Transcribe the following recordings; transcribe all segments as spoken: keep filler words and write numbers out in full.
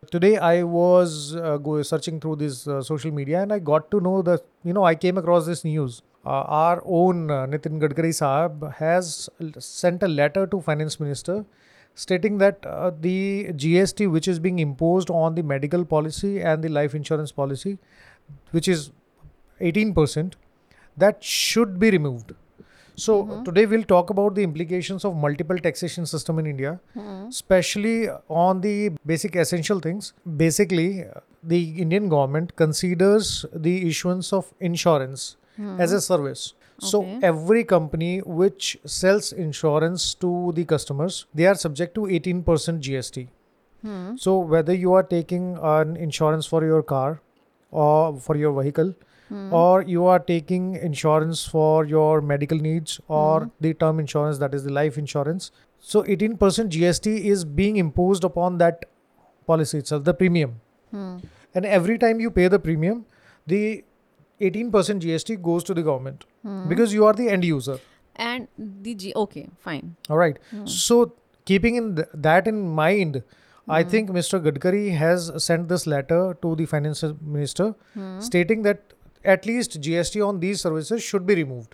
Today I was uh, go searching through this uh, social media and I got to know that, you know, I came across this news. Uh, our own uh, Nitin Gadkari Saab has l- sent a letter to Finance Minister stating that uh, the G S T which is being imposed on the medical policy and the life insurance policy, which is eighteen percent, that should be removed. So Mm-hmm. today we'll talk about the implications of multiple taxation system in India, Hmm. especially on the basic essential things. Basically, uh, the Indian government considers the issuance of insurance as Hmm. a service. So Okay. every company which sells insurance to the customers, they are subject to eighteen percent G S T. Hmm. So whether you are taking an insurance for your car or for your vehicle, Hmm. or you are taking insurance for your medical needs Hmm. or the term insurance, that is the life insurance, so eighteen percent G S T is being imposed upon that policy itself, the premium. Hmm. And every time you pay the premium, the eighteen percent G S T goes to the government Hmm. because you are the end user. And the G. Okay. Fine. All right. Hmm. So keeping in th- that in mind, I Hmm. think Mister Gadkari has sent this letter to the finance minister Hmm. stating that at least G S T on these services should be removed.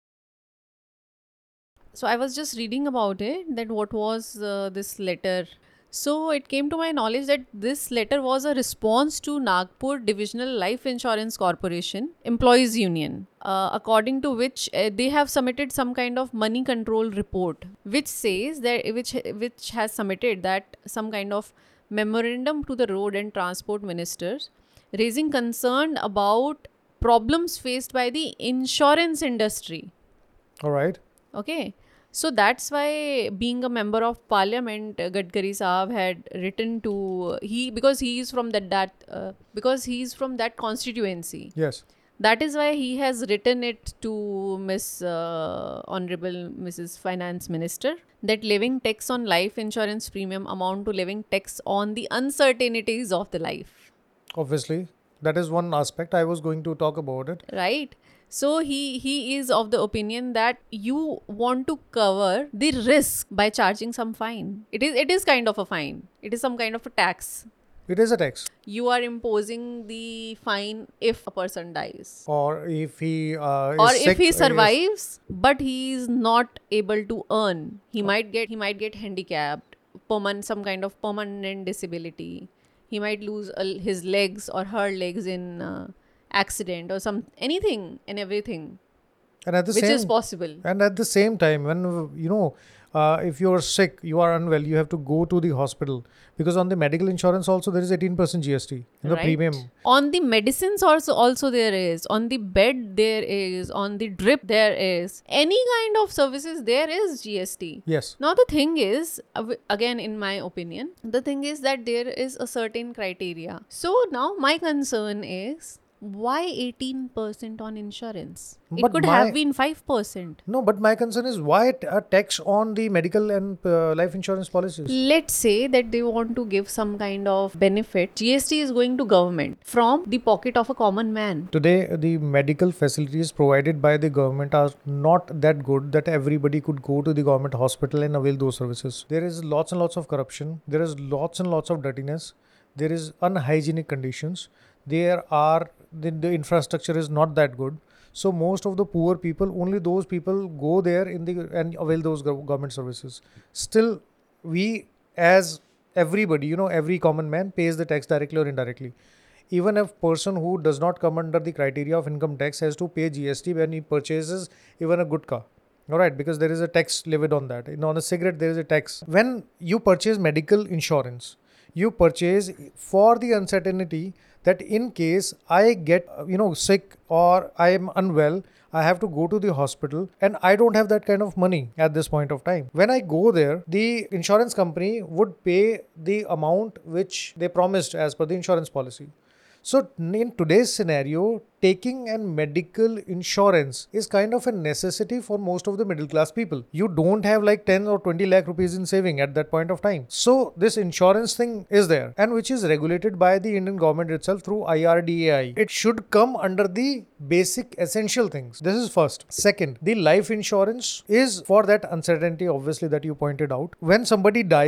So I was just reading about it, that what was uh, this letter. So it came to my knowledge that this letter was a response to Nagpur Divisional Life Insurance Corporation Employees Union, uh, according to which uh, they have submitted some kind of money control report, which says that which which has submitted that some kind of memorandum to the road and transport ministers, raising concern about problems faced by the insurance industry. All right. Okay. So that's why, being a member of parliament, uh, Gadkari Saab had written to he because he is from that that uh, because he is from that constituency. Yes. That is why he has written it to Miss uh, Honorable Missus Finance Minister, that living tax on life insurance premium amount to living tax on the uncertainties of the life. Obviously, that is one aspect I was going to talk about it. Right. So he he is of the opinion that you want to cover the risk by charging some fine. It is it is kind of a fine. It is some kind of a tax. It is a tax. You are imposing the fine if a person dies, Or if he uh, or is if sick, he is survives but he is not able to earn. He might get he might get handicapped, permanent some kind of permanent disability. He might lose uh, his legs or her legs in uh, accident or some anything and everything, and at the which is same possible. and at the same time, when uh, you know, uh, if you are sick, you are unwell, you have to go to the hospital, because on the medical insurance also there is eighteen percent G S T in the Right. premium. On the medicines also also there is. On the bed there is. On the drip there is. Any kind of services there is G S T. Yes. Now the thing is, uh, w- again in my opinion, the thing is that there is a certain criteria. So now my concern is, why eighteen percent on insurance? It But could have my been five percent. no, but my concern is why t- a tax on the medical and uh, life insurance policies. Let's say that they want to give some kind of benefit. G S T is going to government from the pocket of a common man. Today, the medical facilities provided by the government are not that good that everybody could go to the government hospital and avail those services. There is lots and lots of corruption. There is lots and lots of dirtiness. There is unhygienic conditions. There are the, the infrastructure is not that good. So most of the poor people, only those people go there in the and avail those gov- government services. Still, we as everybody, you know, every common man pays the tax directly or indirectly. Even a person who does not come under the criteria of income tax has to pay G S T when he purchases even a good car. All right, because there is a tax levied on that. And on a cigarette, there is a tax. When you purchase medical insurance, you purchase for the uncertainty that in case I get, uh, you know, sick or I am unwell, I have to go to the hospital and I don't have that kind of money at this point of time. When I go there, the insurance company would pay the amount which they promised as per the insurance policy. So in today's scenario, taking an medical insurance is kind of a necessity for most of the middle class people. You don't have like ten or twenty lakh rupees in saving at that point of time. So this insurance thing is there, and which is regulated by the Indian government itself through I R D A I. It should come under the basic essential things. This is first. Second, the life insurance is for that uncertainty, obviously, that you pointed out. When somebody dies,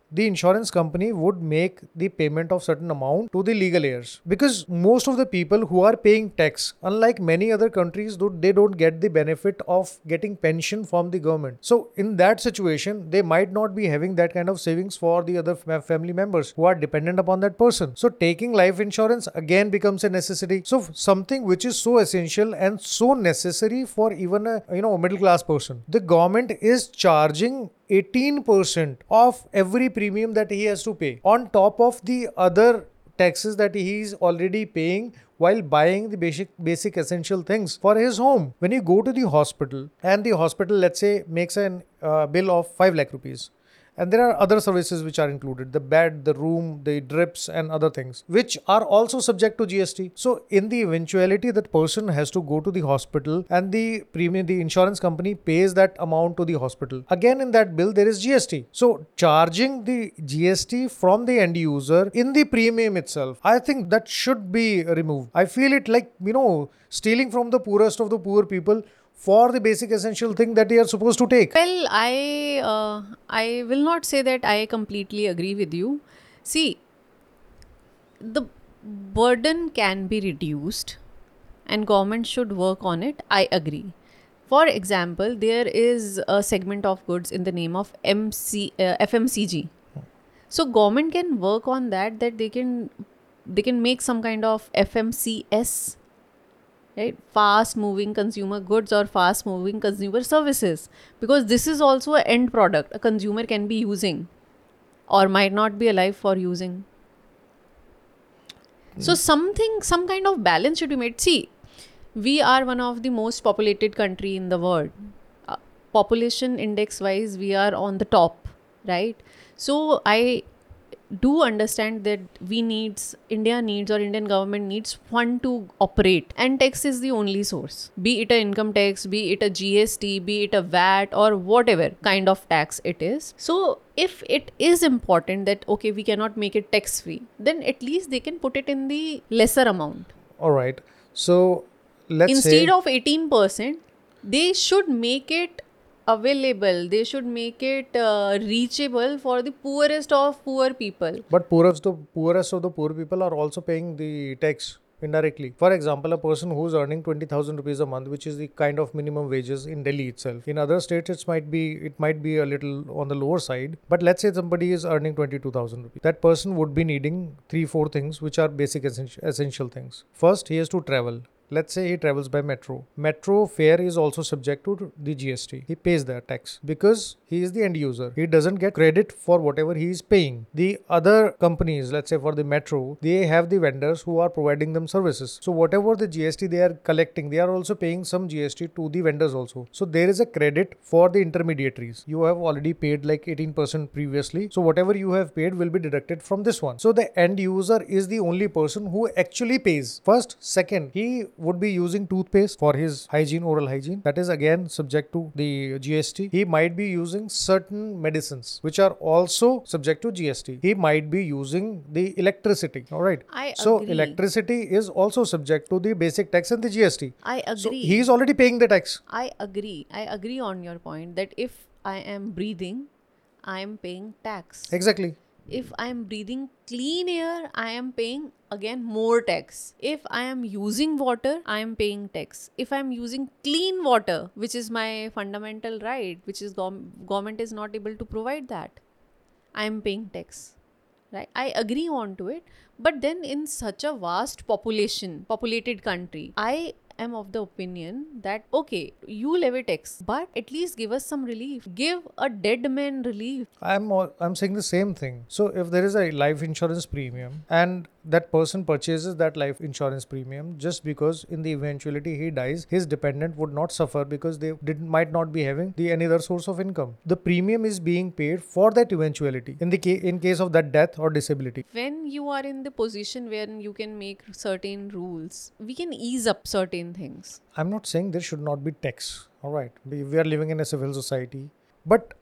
the insurance company would make the payment of certain amount to the legal heirs, because most of the people who are paying tax, unlike many other countries, do they don't get the benefit of getting pension from the government. So in that situation, they might not be having that kind of savings for the other fam- family members who are dependent upon that person. So taking life insurance again becomes a necessity. So something which is so essential and so necessary for even a you know middle class person, the government is charging eighteen percent of every premium that he has to pay on top of the other taxes that he is already paying while buying the basic basic essential things for his home. When you go to the hospital and the hospital, let's say, makes an uh, bill of five lakh rupees, and there are other services which are included, the bed, the room, the drips and other things, which are also subject to G S T. So in the eventuality that person has to go to the hospital and the premium, the insurance company pays that amount to the hospital. Again, in that bill, there is G S T. So charging the G S T from the end user in the premium itself, I think that should be removed. I feel it like, you know, stealing from the poorest of the poor people for the basic essential thing that they are supposed to take. Well, I uh, I will not say that I completely agree with you. See, the burden can be reduced and government should work on it. I agree. For example, there is a segment of goods in the name of M C, uh, F M C G. So government can work on that, that they can they can make some kind of F M C S, right? Fast moving consumer goods or fast moving consumer services, because this is also an end product a consumer can be using or might not be alive for using. So something, some kind of balance should be made. See, we are one of the most populated country in the world. Uh, population index wise, we are on the top, right? So I do understand that we needs India needs or Indian government needs fund to operate, and tax is the only source, be it a income tax, be it a G S T, be it a V A T, or whatever kind of tax it is. So if it is important that okay, we cannot make it tax free, then at least they can put it in the lesser amount. All right. So let's Instead say of eighteen percent, they should make it available, they should make it uh, reachable for the poorest of poor people. but poorest the poorest of the poor people are also paying the tax indirectly. For example, a person who's earning twenty thousand rupees a month, which is the kind of minimum wages in Delhi itself. In other states, it might be it might be a little on the lower side. But let's say somebody is earning twenty-two thousand rupees. That person would be needing three, four things, which are basic essential, essential things. First, he has to travel. Let's say he travels by metro. Metro fare is also subject to the G S T. He pays that tax because he is the end user. He doesn't get credit for whatever he is paying. The other companies, let's say for the metro, they have the vendors who are providing them services. So whatever the G S T they are collecting, they are also paying some G S T to the vendors also. So there is a credit for the intermediaries. You have already paid like eighteen percent previously. So whatever you have paid will be deducted from this one. So the end user is the only person who actually pays. First, second, he would be using toothpaste for his hygiene, oral hygiene. That is again subject to the G S T. He might be using certain medicines which are also subject to G S T. He might be using the electricity. All right. I So agree. electricity is also subject to the basic tax and the G S T. I agree. So he is already paying the tax. I agree. I agree on your point that if I am breathing, I am paying tax. Exactly. If I am breathing clean air, I am paying again more tax. If I am using water, I am paying tax. If I am using clean water, which is my fundamental right, which is gov- government is not able to provide that, I am paying tax. Right? I agree on to it. But then in such a vast population, populated country, I am of the opinion that okay, you levy tax, but at least give us some relief. Give a dead man relief. I'm al- I'm saying the same thing. So if there is a life insurance premium and that person purchases that life insurance premium just because in the eventuality he dies, his dependent would not suffer because they did might not be having the any other source of income. The premium is being paid for that eventuality in the ca- in case of that death or disability. When you are in the position where you can make certain rules, we can ease up certain things. I'm not saying there should not be tax. All right, we, we are living in a civil society, but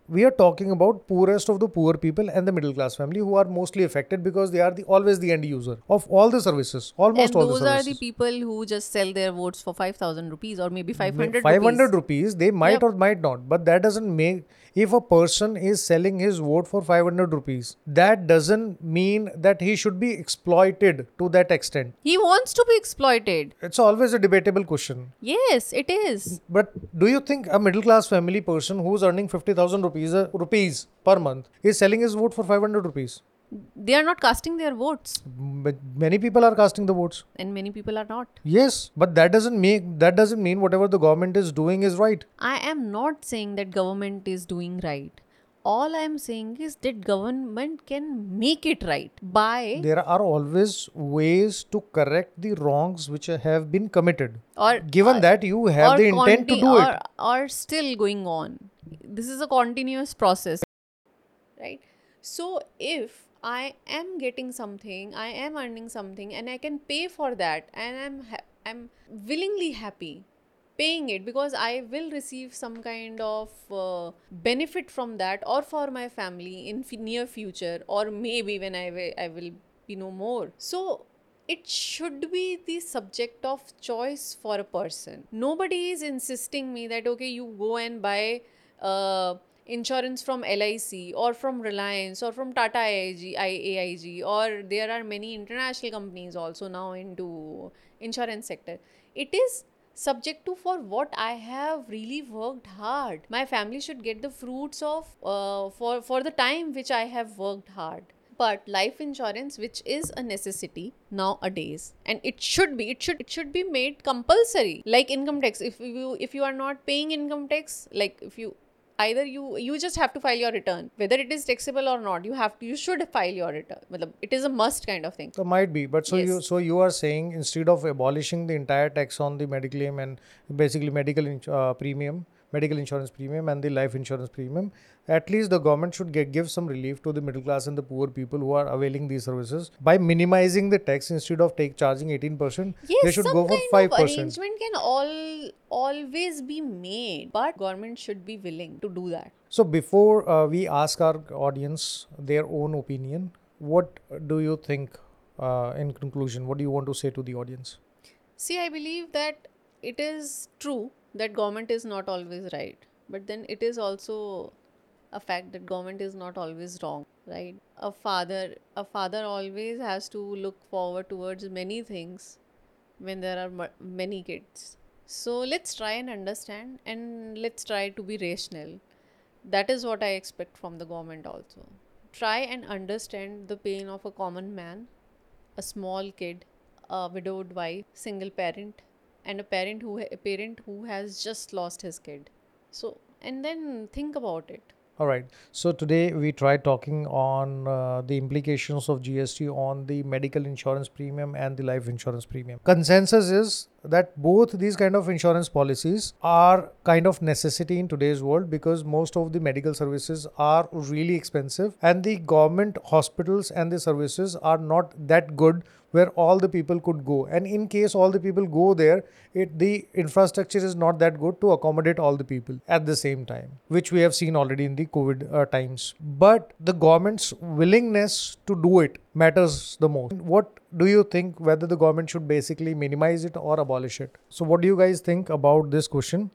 we are talking about poorest of the poor people and the middle class family who are mostly affected because they are the always the end user of all the services, almost And all the those are the services. people who just sell their votes for five thousand rupees or maybe five hundred five hundred rupees. rupees, they might Yep. or might not, but that doesn't make, if a person is selling his vote for five hundred rupees, that doesn't mean that he should be exploited to that extent. He wants to be exploited. It's always a debatable question. Yes, it is. But do you think a middle class family person who's earning fifty thousand rupees uh, rupees per month is selling his vote for five hundred rupees? They are not casting their votes, But many people are casting the votes. and many people are not. Yes, but that doesn't make that doesn't mean whatever the government is doing is right. I am not saying that government is doing right. All I am saying is that government can make it right by There are always ways to correct the wrongs which have been committed. or Given or- that you have or the intent to conti- do or, it. or still going on. This is a continuous process, right? So if I am getting something, I am earning something, and I can pay for that, and I'm ha- I'm willingly happy paying it because I will receive some kind of uh, benefit from that, or for my family in f- near future, or maybe when I will I will be no more. So it should be the subject of choice for a person. Nobody is insisting me that okay, you go and buy uh, insurance from L I C or from Reliance or from Tata A I G, I- A I G, or there are many international companies also now into insurance sector. It is subject to for what I have really worked hard. My family should get the fruits of uh, for for the time which I have worked hard. But life insurance, which is a necessity nowadays, and it should be, it should it should be made compulsory, like income tax. If you if you are not paying income tax, like if you either you you just have to file your return, whether it is taxable or not. You have to you should file your return. Matlab, it is a must kind of thing. So might be, but so you Yes. so you are saying instead of abolishing the entire tax on the medical claim and basically medical ins- uh, premium, medical insurance premium and the life insurance premium, at least the government should get, give some relief to the middle class and the poor people who are availing these services by minimizing the tax instead of take charging eighteen percent. Yes, They should some go for kind five of percent. arrangement can all always be made, but government should be willing to do that. So before uh, we ask our audience their own opinion, what do you think? Uh, in conclusion, what do you want to say to the audience? See, I believe that it is true that government is not always right, but then it is also a fact that government is not always wrong, right? A father, a father always has to look forward towards many things when there are mu- many kids. So let's try and understand, and let's try to be rational. That is what I expect from the government also. Try and understand the pain of a common man, a small kid, a widowed wife, single parent, and a parent who a parent who has just lost his kid. So, and then think about it. All right. So today we tried talking on uh, the implications of G S T on the medical insurance premium and the life insurance premium. Consensus is that both these kind of insurance policies are kind of necessity in today's world because most of the medical services are really expensive and the government hospitals and the services are not that good where all the people could go, and in case all the people go there, it the infrastructure is not that good to accommodate all the people at the same time, which we have seen already in the COVID uh, times. But the government's willingness to do it matters the most. What do you think, whether the government should basically minimize it or abolish it? So what do you guys think about this question?